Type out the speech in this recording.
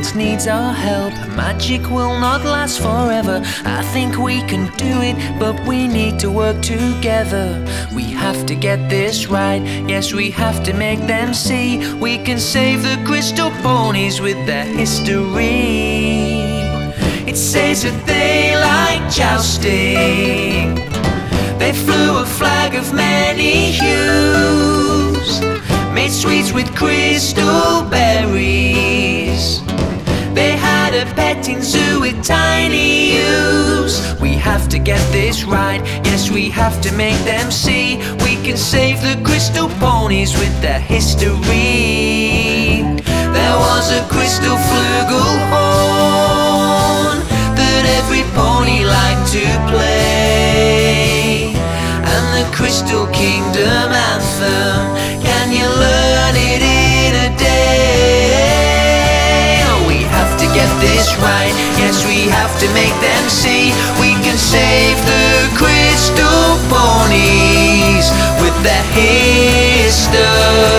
else needs our help. Magic will not last forever. I think we can do it, but we need to work together. We have to get this right. Yes, we have to make them see we can save the crystal ponies with their history. It says that they like jousting. They flew a flag of many hues, made sweets with crystal berries. They had a petting zoo with tiny ewes. We have to get this right. Yes, we have to make them see we can save the crystal ponies with their history. There was a crystal flugelhorn that every pony liked to play, and the Crystal Kingdom anthem, can you learn it in a day? Oh, we have to get this right. Yes, we have to make them see we can save the crystal ponies with their history.